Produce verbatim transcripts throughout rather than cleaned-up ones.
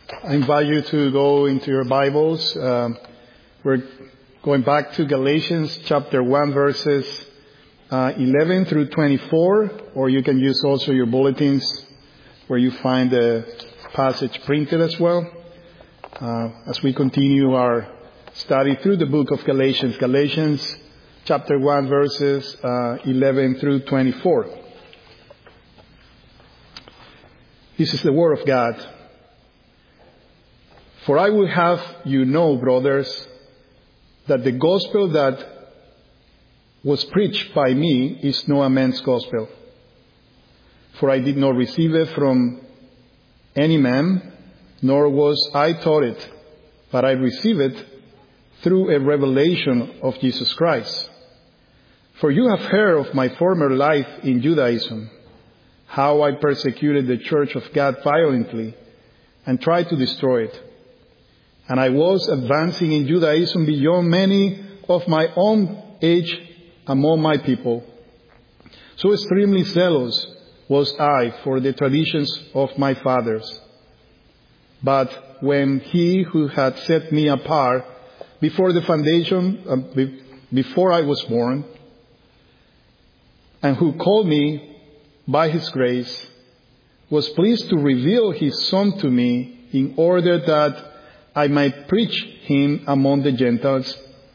I invite you to go into your Bibles. Um, we're going back to Galatians chapter one, verses uh, eleven through twenty-four, or you can use also your bulletins where you find the passage printed as well. Uh, as we continue our study through the book of Galatians, Galatians chapter one, verses uh, eleven through twenty-four. This is the word of God. For I will have you know, brothers, that the gospel that was preached by me is no a man's gospel. For I did not receive it from any man, nor was I taught it, but I received it through a revelation of Jesus Christ. For you have heard of my former life in Judaism, how I persecuted the church of God violently and tried to destroy it. And I was advancing in Judaism beyond many of my own age among my people. So extremely zealous was I for the traditions of my fathers. But when he who had set me apart before the foundation, uh, before I was born, and who called me by his grace, was pleased to reveal his Son to me in order that I might preach him among the Gentiles,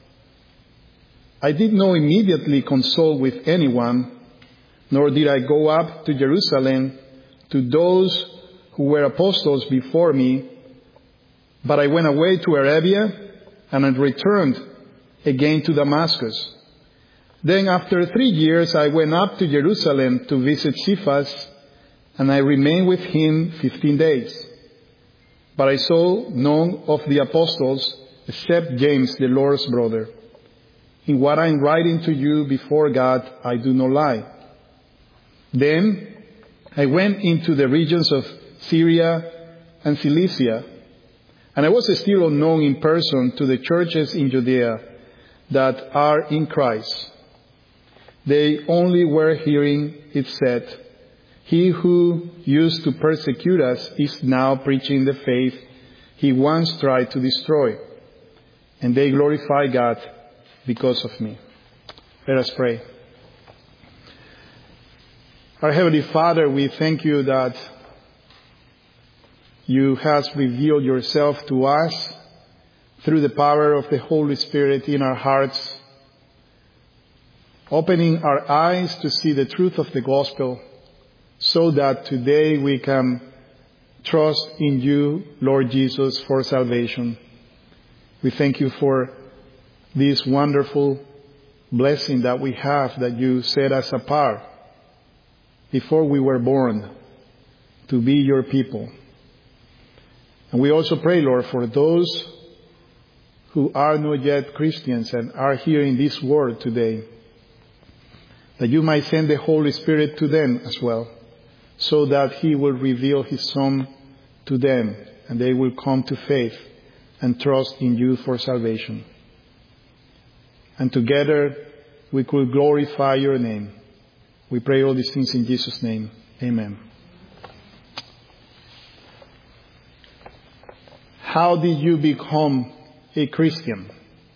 I did not immediately consult with anyone, nor did I go up to Jerusalem to those who were apostles before me, but I went away to Arabia and I returned again to Damascus. Then after three years I went up to Jerusalem to visit Cephas, and I remained with him fifteen days. But I saw none of the apostles except James, the Lord's brother. In what I am writing to you before God, I do not lie. Then I went into the regions of Syria and Cilicia, and I was still unknown in person to the churches in Judea that are in Christ. They only were hearing it said, he who used to persecute us is now preaching the faith he once tried to destroy. And they glorify God because of me. Let us pray. Our Heavenly Father, we thank you that you have revealed yourself to us through the power of the Holy Spirit in our hearts, opening our eyes to see the truth of the gospel, so that today we can trust in you, Lord Jesus, for salvation. We thank you for this wonderful blessing that we have, that you set us apart before we were born to be your people. And we also pray, Lord, for those who are not yet Christians and are hearing this word today, that you might send the Holy Spirit to them as well, so that he will reveal his Son to them, and they will come to faith and trust in you for salvation. And together we could glorify your name. We pray all these things in Jesus' name. Amen. How did you become a Christian?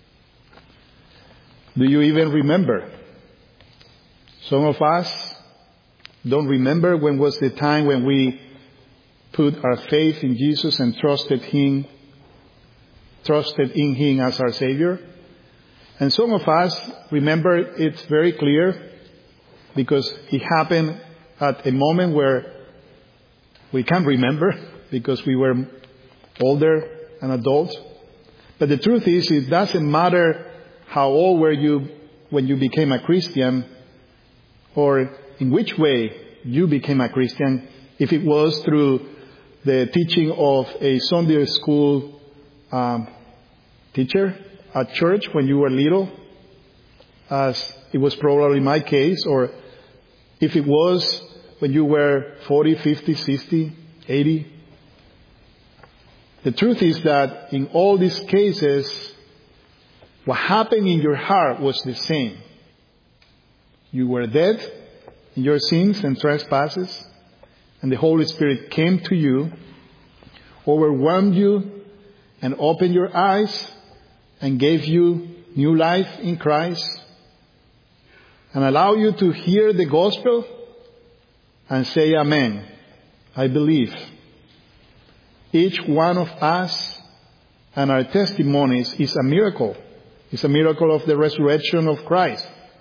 Do you even remember? Some of us don't remember when was the time when we put our faith in Jesus and trusted Him, trusted in Him as our Savior. And some of us remember it very clear because it happened at a moment where we can't remember because we were older and adults. But the truth is, it doesn't matter how old were you when you became a Christian, or in which way you became a Christian, if it was through the teaching of a Sunday school um, teacher at church when you were little, as it was probably my case, or if it was when you were forty, fifty, sixty, eighty. The truth is that in all these cases, what happened in your heart was the same. You were dead in your sins and trespasses, and the Holy Spirit came to you, overwhelmed you and opened your eyes and gave you new life in Christ and allow you to hear the gospel and say amen. I believe. Each one of us and our testimonies is a miracle. It's a miracle of the resurrection of Christ,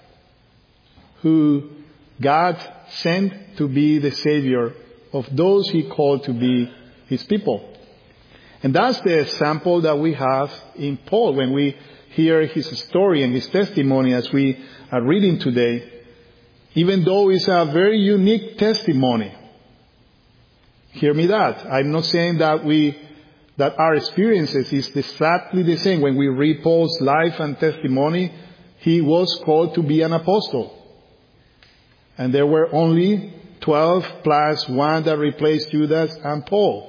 who God sent to be the Savior of those He called to be His people. And that's the example that we have in Paul when we hear his story and his testimony as we are reading today. Even though it's a very unique testimony. Hear me that. I'm not saying that we, that our experiences is exactly the same. When we read Paul's life and testimony, he was called to be an apostle. And there were only twelve plus one that replaced Judas and Paul.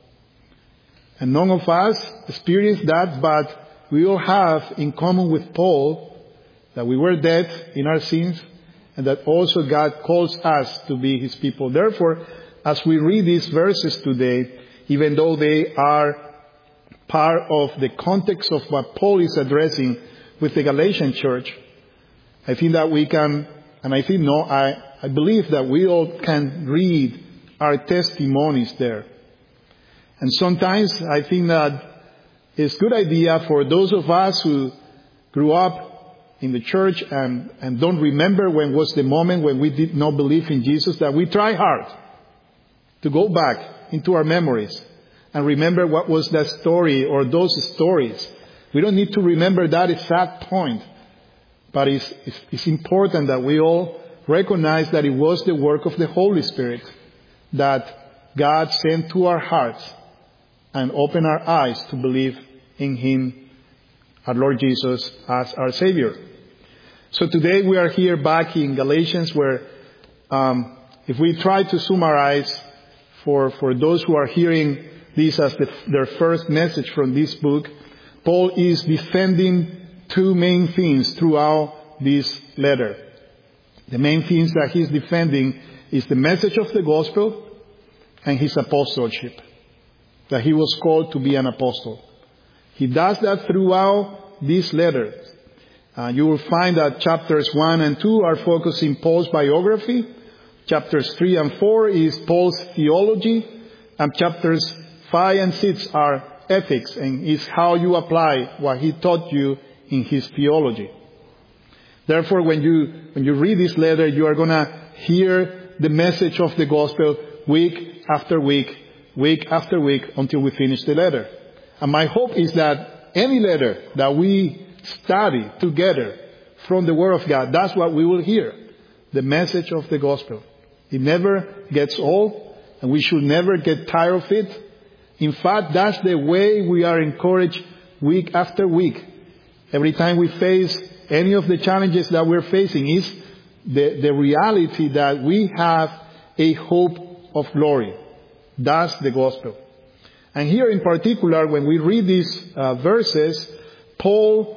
And none of us experienced that, but we all have in common with Paul that we were dead in our sins and that also God calls us to be His people. Therefore, as we read these verses today, even though they are part of the context of what Paul is addressing with the Galatian church, I think that we can, and I think no, I, I believe that we all can read our testimonies there. And sometimes I think that it's a good idea for those of us who grew up in the church and, and don't remember when was the moment when we did not believe in Jesus, that we try hard to go back into our memories and remember what was that story or those stories. We don't need to remember that exact point, but it's, it's, it's important that we all recognize that it was the work of the Holy Spirit that God sent to our hearts and opened our eyes to believe in Him, our Lord Jesus, as our Savior. So today we are here back in Galatians where um, if we try to summarize for, for those who are hearing this as the, their first message from this book, Paul is defending two main things throughout this letter. The main things that he's defending is the message of the gospel and his apostleship, that he was called to be an apostle. He does that throughout this letter. Uh, you will find that chapters one and two are focusing Paul's biography. Chapters three and four is Paul's theology. And chapters five and six are ethics and is how you apply what he taught you in his theology. Therefore, when you, when you read this letter, you are going to hear the message of the gospel week after week, week after week until we finish the letter. And my hope is that any letter that we study together from the Word of God, that's what we will hear. The message of the gospel. It never gets old, and we should never get tired of it. In fact, that's the way we are encouraged week after week. Every time we face any of the challenges that we're facing is the, the reality that we have a hope of glory. That's the gospel. And here in particular, when we read these uh, verses, Paul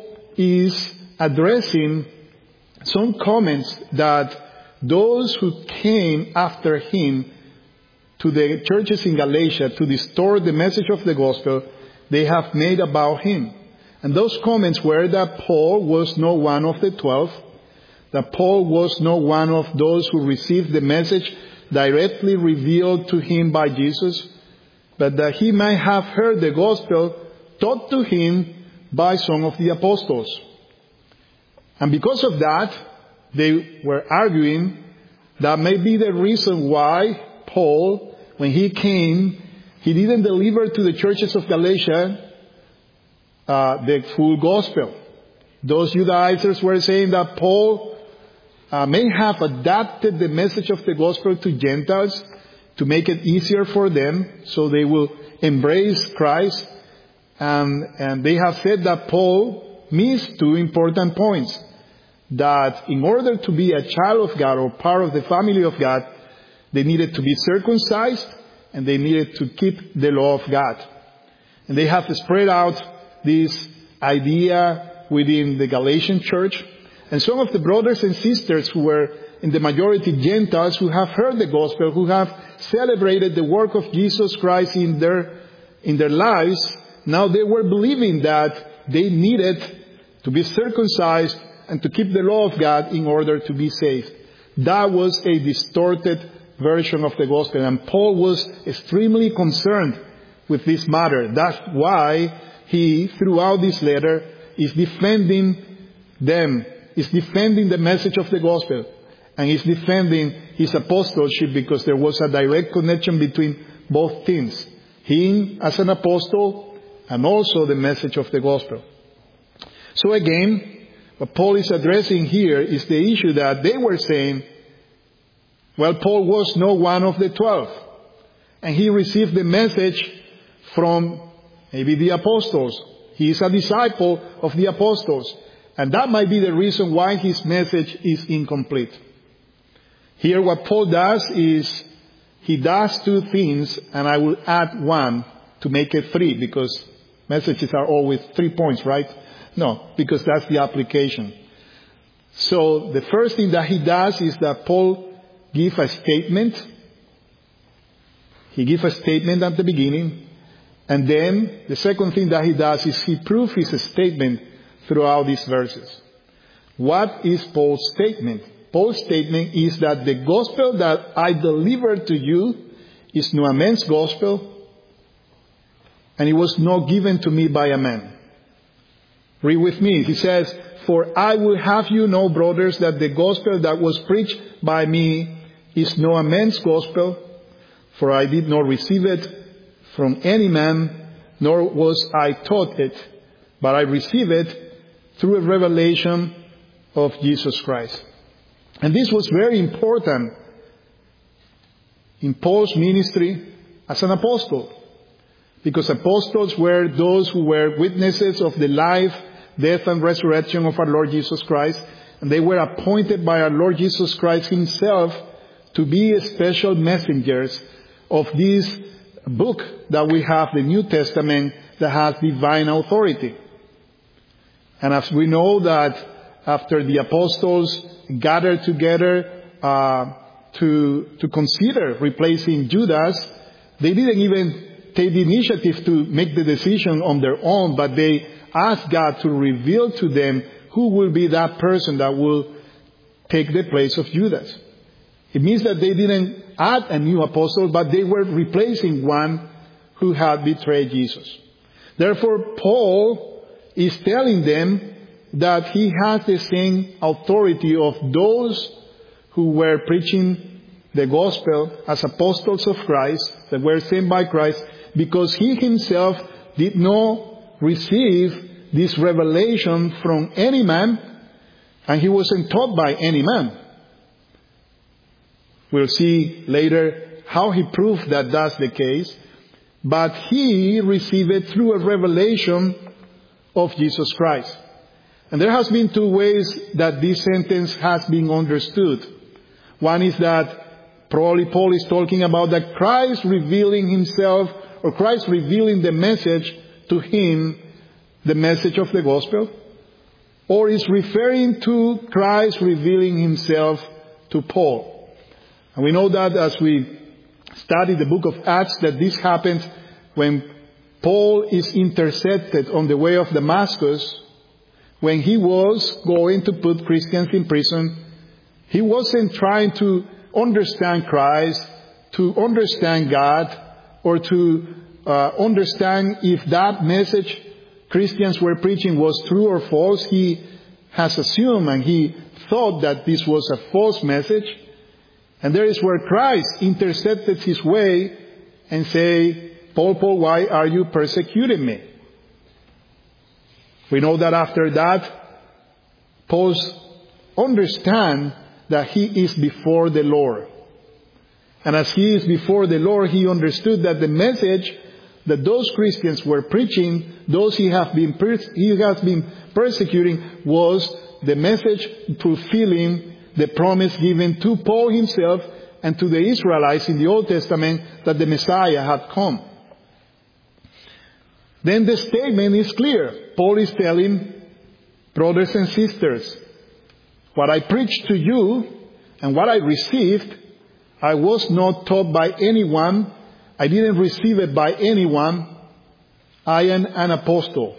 is addressing some comments that those who came after him to the churches in Galatia to distort the message of the gospel, they have made about him. And those comments were that Paul was not one of the twelve, that Paul was not one of those who received the message directly revealed to him by Jesus, but that he might have heard the gospel taught to him by some of the apostles. And because of that, they were arguing that may be the reason why Paul, when he came, he didn't deliver to the churches of Galatia uh, the full gospel. Those Judaizers were saying that Paul uh, may have adapted the message of the gospel to Gentiles to make it easier for them so they will embrace Christ. And, and they have said that Paul missed two important points. That in order to be a child of God or part of the family of God, they needed to be circumcised and they needed to keep the law of God. And they have spread out this idea within the Galatian church. And some of the brothers and sisters who were in the majority Gentiles who have heard the gospel, who have celebrated the work of Jesus Christ in their in their lives, now they were believing that they needed to be circumcised and to keep the law of God in order to be saved. That was a distorted version of the gospel, and Paul was extremely concerned with this matter. That's why he, throughout this letter, is defending them, is defending the message of the gospel, and is defending his apostleship, because there was a direct connection between both things. Him as an apostle and also the message of the gospel. So again, what Paul is addressing here is the issue that they were saying, well, Paul was no one of the twelve, and he received the message from maybe the apostles. He is a disciple of the apostles, and that might be the reason why his message is incomplete. Here what Paul does is he does two things, and I will add one to make it three, because messages are always three points, right? No, because that's the application. So the first thing that he does is that Paul gives a statement. He gives a statement at the beginning. And then the second thing that he does is he proves his statement throughout these verses. What is Paul's statement? Paul's statement is that the gospel that I delivered to you is no man's gospel, and it was not given to me by a man. Read with me. He says, for I will have you know, brothers, that the gospel that was preached by me is no man's gospel, for I did not receive it from any man, nor was I taught it, but I received it through a revelation of Jesus Christ. And this was very important in Paul's ministry as an apostle, because apostles were those who were witnesses of the life, death, and resurrection of our Lord Jesus Christ, and they were appointed by our Lord Jesus Christ himself to be special messengers of this book that we have, the New Testament, that has divine authority. And as we know that after the apostles gathered together uh, to to consider replacing Judas, they didn't even take the initiative to make the decision on their own, but they asked God to reveal to them who will be that person that will take the place of Judas. It means that they didn't add a new apostle, but they were replacing one who had betrayed Jesus. Therefore, Paul is telling them that he has the same authority of those who were preaching the gospel as apostles of Christ, that were sent by Christ, because he himself did not receive this revelation from any man, and he wasn't taught by any man. We'll see later how he proved that that's the case. But he received it through a revelation of Jesus Christ. And there has been two ways that this sentence has been understood. One is that probably Paul is talking about that Christ revealing himself, or Christ revealing the message to him, the message of the gospel. Or is referring to Christ revealing himself to Paul. And we know that as we study the book of Acts, that this happens when Paul is intercepted on the way of Damascus. When he was going to put Christians in prison, he wasn't trying to understand Christ, to understand God, or to uh, understand if that message Christians were preaching was true or false. He has assumed and he thought that this was a false message. And there is where Christ intercepted his way and say, Paul, Paul, why are you persecuting me? We know that after that, Paul understands that he is before the Lord. And as he is before the Lord, he understood that the message that those Christians were preaching, those he has been, he has been persecuting, was the message fulfilling the promise given to Paul himself and to the Israelites in the Old Testament that the Messiah had come. Then the statement is clear. Paul is telling brothers and sisters, what I preached to you and what I received, I was not taught by anyone. I didn't receive it by anyone, I am an apostle.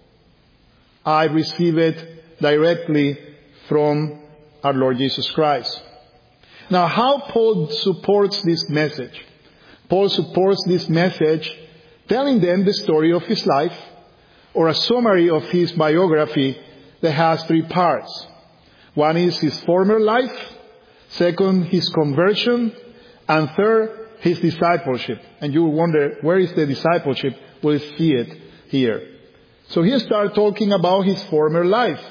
I receive it directly from our Lord Jesus Christ. Now, how Paul supports this message? Paul supports this message telling them the story of his life, or a summary of his biography that has three parts. One is his former life, second, his conversion, and third, his discipleship. And you will wonder, where is the discipleship? We'll see it here. So he starts talking about his former life.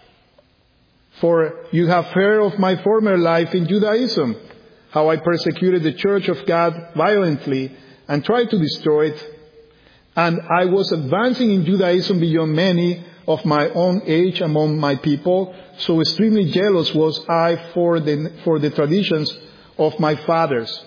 For you have heard of my former life in Judaism, how I persecuted the church of God violently and tried to destroy it. And I was advancing in Judaism beyond many of my own age among my people, so extremely jealous was I for the, for the traditions of my fathers.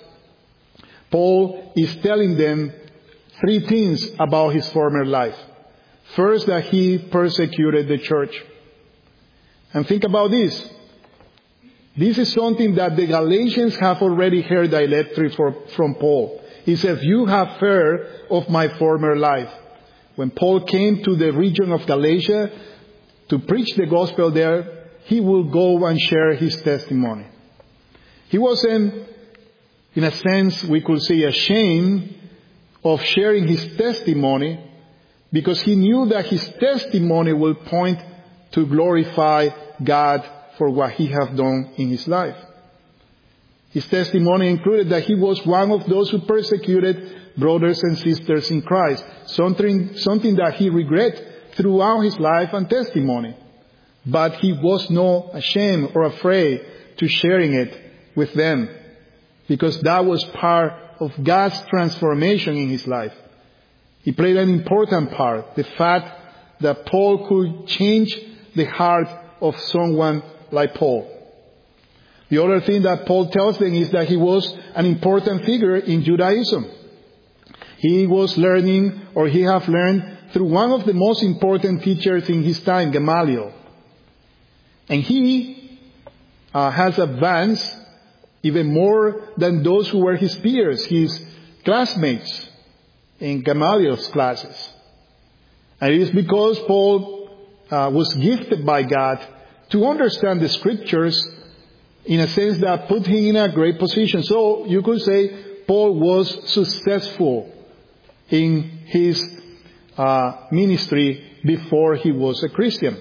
Paul is telling them three things about his former life. First, that he persecuted the church. And think about this. This is something that the Galatians have already heard directly from Paul. He says, you have heard of my former life. When Paul came to the region of Galatia to preach the gospel there, he will go and share his testimony. He wasn't, in a sense, we could say, ashamed of sharing his testimony, because he knew that his testimony will point to glorify God for what he has done in his life. His testimony included that he was one of those who persecuted brothers and sisters in Christ, something, something that he regret throughout his life and testimony. But he was not ashamed or afraid to sharing it with them, because that was part of God's transformation in his life. He played an important part, the fact that Paul could change the heart of someone like Paul. The other thing that Paul tells them is that he was an important figure in Judaism. He was learning, or he have learned, through one of the most important teachers in his time, Gamaliel. And he uh, has advanced even more than those who were his peers, his classmates in Gamaliel's classes. And it is because Paul uh, was gifted by God to understand the scriptures in a sense that put him in a great position. So you could say Paul was successful in his uh, ministry before he was a Christian.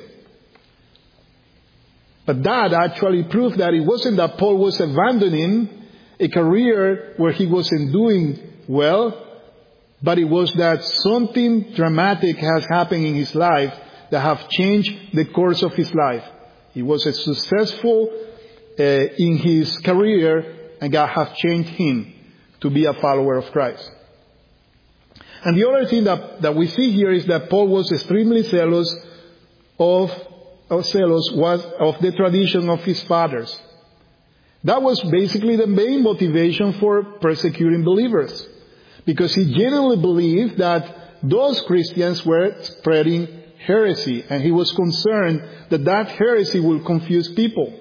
But that actually proved that it wasn't that Paul was abandoning a career where he wasn't doing well, but it was that something dramatic has happened in his life that have changed the course of his life. He was a successful uh, in his career, and God has changed him to be a follower of Christ. And the other thing that, that we see here is that Paul was extremely zealous of, of zealous was of the tradition of his fathers. That was basically the main motivation for persecuting believers, because he genuinely believed that those Christians were spreading heresy, and he was concerned that that heresy will confuse people.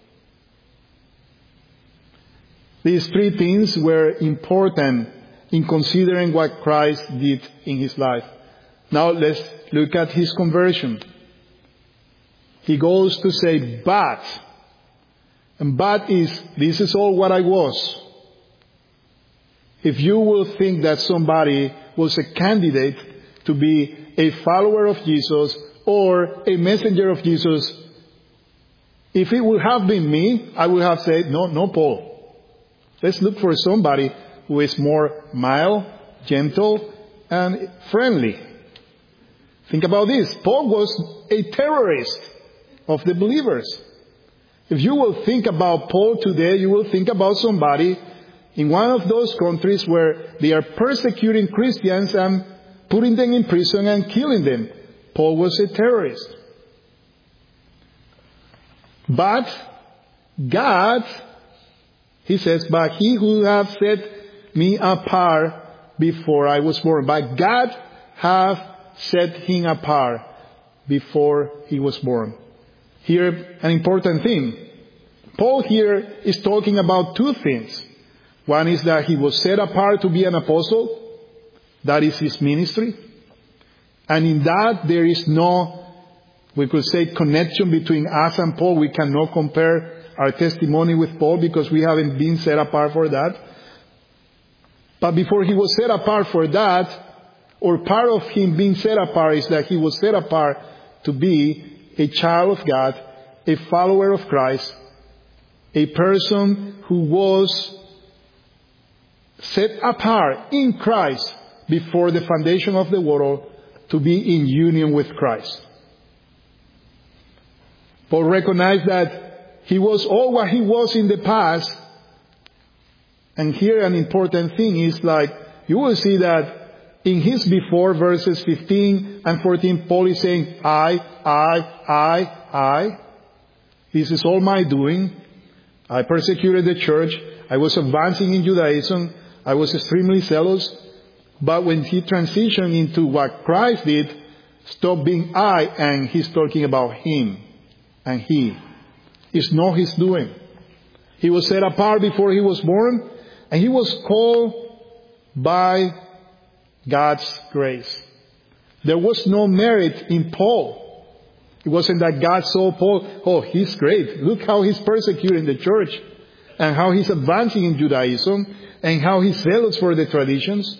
These three things were important in considering what Christ did in his life. Now let's look at his conversion. He goes to say, but, and but is, this is all what I was. If you will think that somebody was a candidate to be a follower of Jesus or a messenger of Jesus, if it would have been me, I would have said, no, no, Paul. Let's look for somebody who is more mild, gentle, and friendly. Think about this. Paul was a terrorist of the believers. If you will think about Paul today, you will think about somebody in one of those countries where they are persecuting Christians and putting them in prison and killing them. Paul was a terrorist. But God, he says, but he who hath set me apart before I was born. But God hath set him apart before he was born. Here, an important thing. Paul here is talking about two things. One is that he was set apart to be an apostle. That is his ministry. And in that there is no, we could say, connection between us and Paul. We cannot compare our testimony with Paul because we haven't been set apart for that. But before he was set apart for that, or part of him being set apart is that he was set apart to be a child of God, a follower of Christ, a person who was set apart in Christ before the foundation of the world to be in union with Christ. Paul recognized that he was all what he was in the past. And here an important thing is like, you will see that in his before, verses fifteen and fourteen, Paul is saying, I, I, I, I. This is all my doing. I persecuted the church. I was advancing in Judaism. I was extremely zealous. But when he transitioned into what Christ did, stop being I, and he's talking about him and he. It's not his doing. He was set apart before he was born, and he was called by God's grace. There was no merit in Paul. It wasn't that God saw Paul, oh, he's great. Look how he's persecuting the church, and how he's advancing in Judaism, and how he's zealous for the traditions.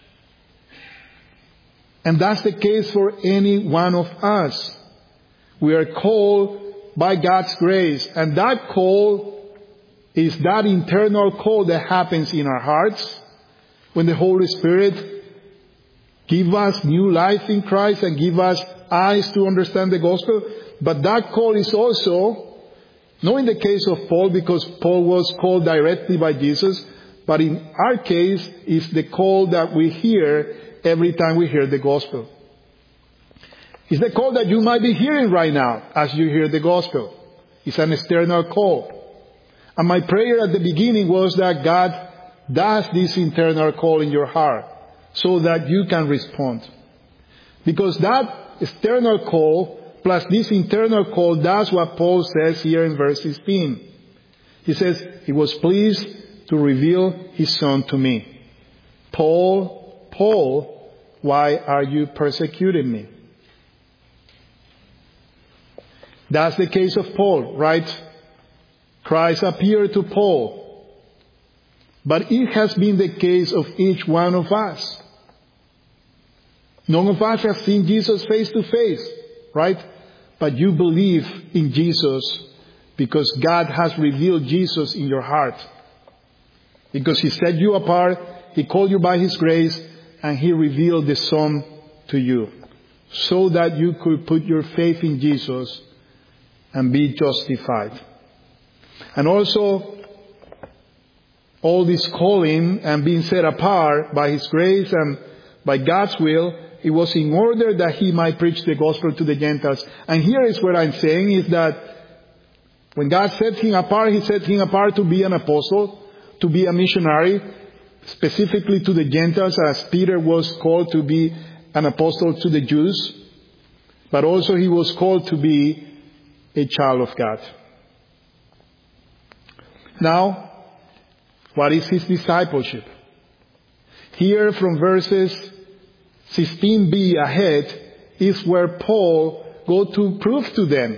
And that's the case for any one of us. We are called by God's grace. And that call is that internal call that happens in our hearts when the Holy Spirit gives us new life in Christ and give us eyes to understand the gospel. But that call is also, not in the case of Paul, because Paul was called directly by Jesus, but in our case, is the call that we hear every time we hear the gospel. It's the call that you might be hearing right now as you hear the gospel. It's an external call. And my prayer at the beginning was that God does this internal call in your heart so that you can respond. Because that external call plus this internal call, that's what Paul says here in verse sixteen. He says, he was pleased to reveal his Son to me. Paul, Paul, why are you persecuting me? That's the case of Paul, right? Christ appeared to Paul. But it has been the case of each one of us. None of us have seen Jesus face to face, right? But you believe in Jesus because God has revealed Jesus in your heart. Because He set you apart, He called you by His grace, and He revealed the Son to you. So that you could put your faith in Jesus and be justified. And also, all this calling and being set apart by His grace and by God's will, it was in order that He might preach the gospel to the Gentiles. And here is what I'm saying is that when God set Him apart, He set Him apart to be an apostle, to be a missionary, specifically to the Gentiles, as Peter was called to be an apostle to the Jews. But also He was called to be a child of God. Now, what is His discipleship? Here from verses sixteen b ahead is where Paul goes to prove to them,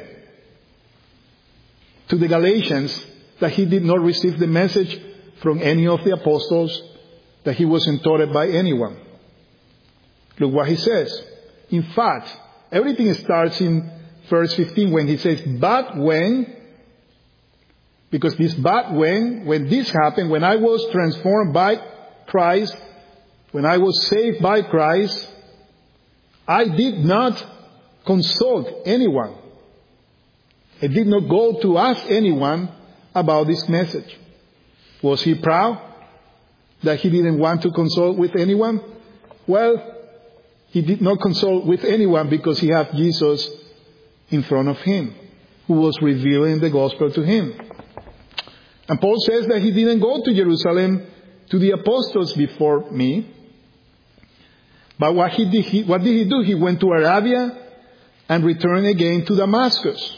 to the Galatians, that he did not receive the message from any of the apostles, that he wasn't taught by anyone. Look what he says. In fact, everything starts in verse fifteen when he says, but when, because this but when, when this happened, when I was transformed by Christ, when I was saved by Christ, I did not consult anyone. I did not go to ask anyone about this message. Was he proud that he didn't want to consult with anyone? Well, he did not consult with anyone because he had Jesus in front of him, who was revealing the gospel to him. And Paul says that he didn't go to Jerusalem to the apostles before me. But what, he did, he, what did he do? He went to Arabia and returned again to Damascus.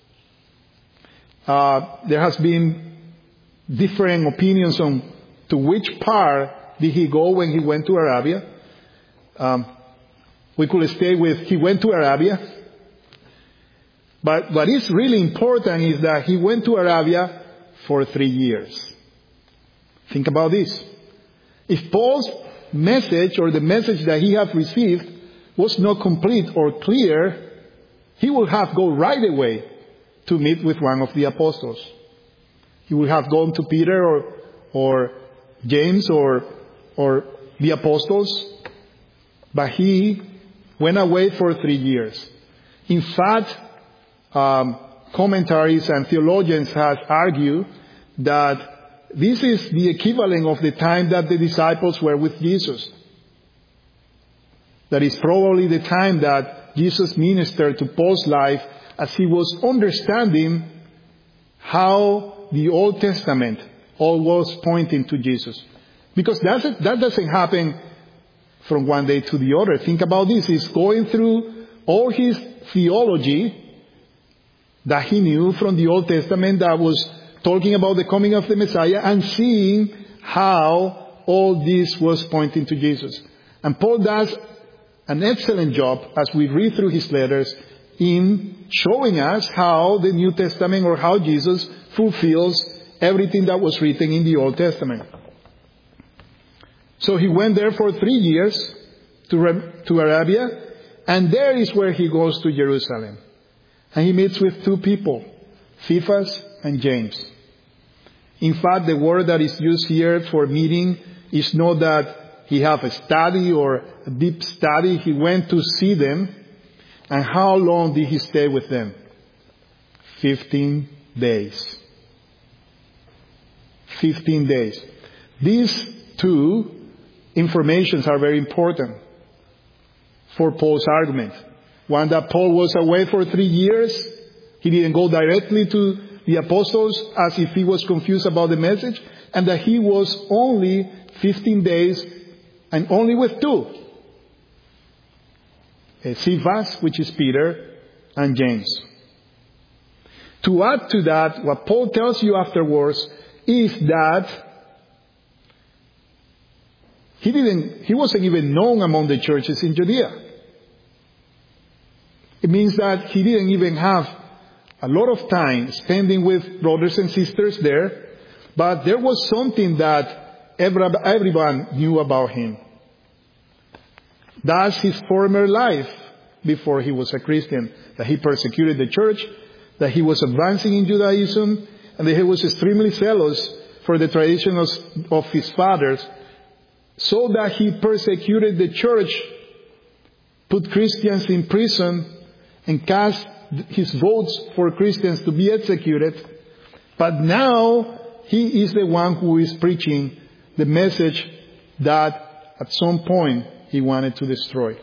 Uh, there has been different opinions on to which part did he go when he went to Arabia. Um, We could stay with, he went to Arabia. But what is really important is that he went to Arabia for three years. Think about this. If Paul's message or the message that he had received was not complete or clear, he would have gone right away to meet with one of the apostles. He would have gone to Peter or, or James or, or the apostles, but he went away for three years. In fact, um, commentaries and theologians have argued that this is the equivalent of the time that the disciples were with Jesus. That is probably the time that Jesus ministered to Paul's life as he was understanding how the Old Testament all was pointing to Jesus. Because that, that doesn't happen from one day to the other. Think about this. He's going through all his theology that he knew from the Old Testament that was talking about the coming of the Messiah and seeing how all this was pointing to Jesus. And Paul does an excellent job as we read through his letters in showing us how the New Testament or how Jesus fulfills everything that was written in the Old Testament. So he went there for three years to, to Arabia, and there is where he goes to Jerusalem. And he meets with two people, Cephas and James. In fact, the word that is used here for meeting is not that he had a study or a deep study. He went to see them. And how long did he stay with them? Fifteen days. Fifteen days. These two informations are very important for Paul's argument. One, that Paul was away for three years. He didn't go directly to the apostles as if he was confused about the message. And that he was only fifteen days and only with two. Cephas, which is Peter, and James. To add to that, what Paul tells you afterwards is that he didn't, he wasn't even known among the churches in Judea. It means that he didn't even have a lot of time spending with brothers and sisters there, but there was something that everyone knew about him. That's his former life before he was a Christian, that he persecuted the church, that he was advancing in Judaism, and that he was extremely zealous for the traditions of his fathers, so that he persecuted the church, put Christians in prison, and cast his votes for Christians to be executed. But now he is the one who is preaching the message that at some point he wanted to destroy.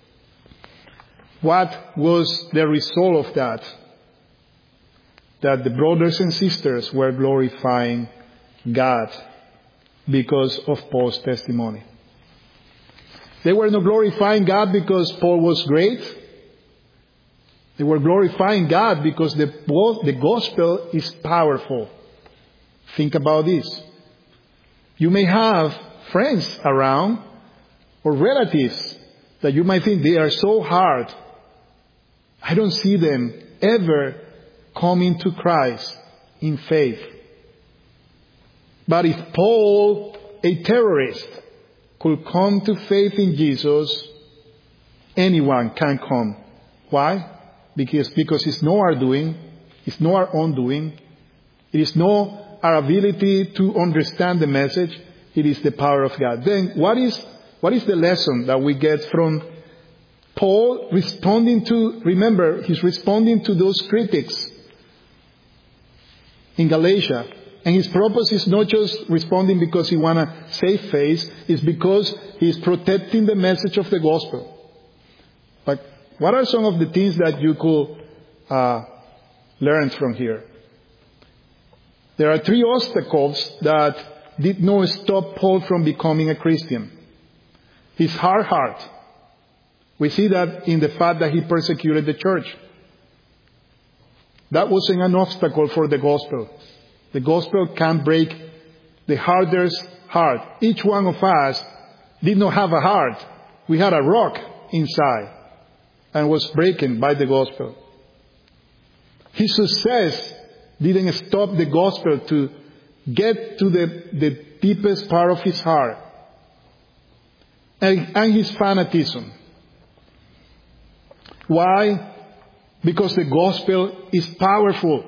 What was the result of that? That the brothers and sisters were glorifying God because of Paul's testimony. They were not glorifying God because Paul was great. They were glorifying God because the, the gospel is powerful. Think about this. You may have friends around or relatives that you might think they are so hard. I don't see them ever coming to Christ in faith. But if Paul, a terrorist, could come to faith in Jesus, anyone can come. Why? Because, because it's not our doing, it's not our own doing, it is not our ability to understand the message, it is the power of God. Then what is, what is the lesson that we get from Paul responding to, remember, he's responding to those critics in Galatia. And his purpose is not just responding because he wants to save face, it's because he's protecting the message of the gospel. But what are some of the things that you could uh, learn from here? There are three obstacles that did not stop Paul from becoming a Christian. His hard heart. We see that in the fact that he persecuted the church. That wasn't an obstacle for the gospel. The gospel can break the hardest heart. Each one of us did not have a heart. We had a rock inside and was broken by the gospel. His success didn't stop the gospel to get to the, the deepest part of his heart and, and his fanatism. Why? Because the gospel is powerful.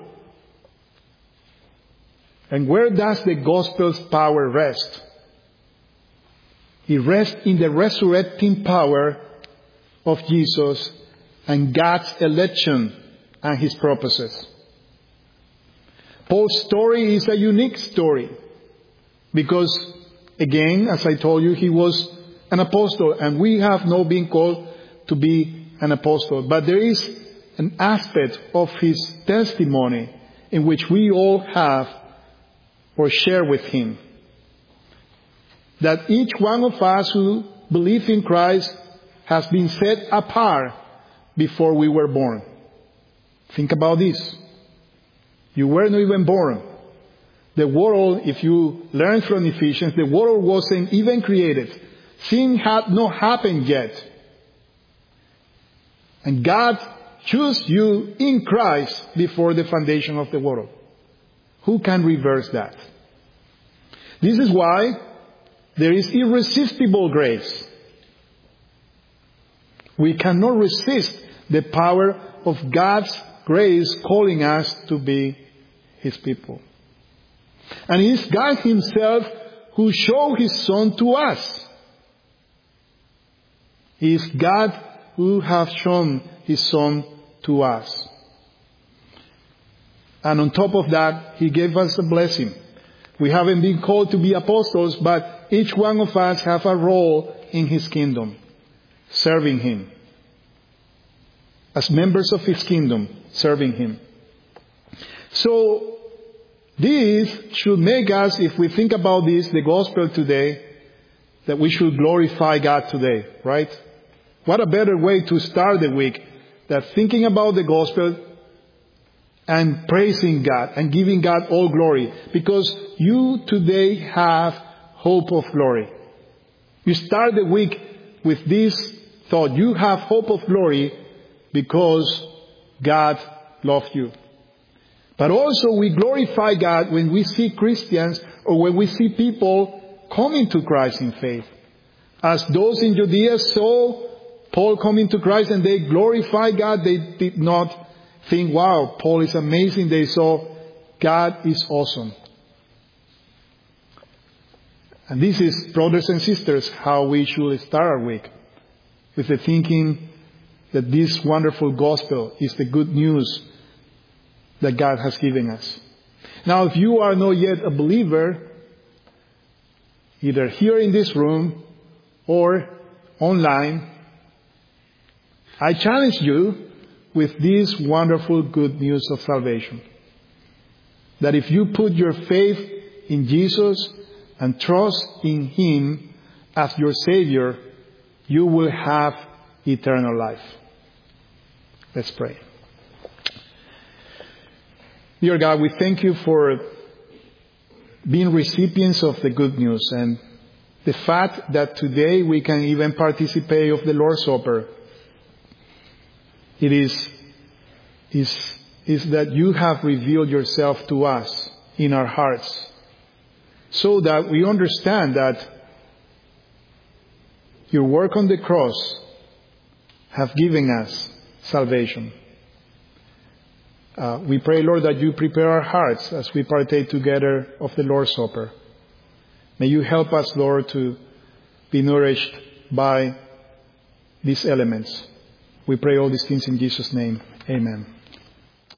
And where does the gospel's power rest? It rests in the resurrecting power of Jesus and God's election and His purposes. Paul's story is a unique story because, again, as I told you, he was an apostle, and we have not been called to be an apostle. But there is an aspect of his testimony in which we all have or share with him. That each one of us who believe in Christ has been set apart before we were born. Think about this. You were not even born. The world, if you learn from Ephesians, the world wasn't even created. Sin had not happened yet. And God chose you in Christ before the foundation of the world. Who can reverse that? This is why there is irresistible grace. We cannot resist the power of God's grace calling us to be His people. And it is God Himself who showed His Son to us. It is God who has shown His Son to us. And on top of that, He gave us a blessing. We haven't been called to be apostles, but each one of us have a role in His kingdom, serving Him. As members of His kingdom, serving Him. So, this should make us, if we think about this, the gospel today, that we should glorify God today, right? What a better way to start the week than thinking about the gospel and praising God and giving God all glory. Because you today have hope of glory. You start the week with this thought. You have hope of glory because God loved you. But also we glorify God when we see Christians or when we see people coming to Christ in faith. As those in Judea saw Paul coming to Christ and they glorified God, they did not think, wow, Paul is amazing. They saw God is awesome. And this is, brothers and sisters, how we should start our week. With the thinking that this wonderful gospel is the good news that God has given us. Now, if you are not yet a believer, either here in this room or online, I challenge you with this wonderful good news of salvation. That if you put your faith in Jesus and trust in Him as your Savior, you will have eternal life. Let's pray. Dear God, we thank you for being recipients of the good news and the fact that today we can even participate of the Lord's Supper. It is, is, is that you have revealed yourself to us in our hearts so that we understand that your work on the cross have given us salvation. Uh, we pray, Lord, that you prepare our hearts as we partake together of the Lord's Supper. May you help us, Lord, to be nourished by these elements. We pray all these things in Jesus' name. Amen.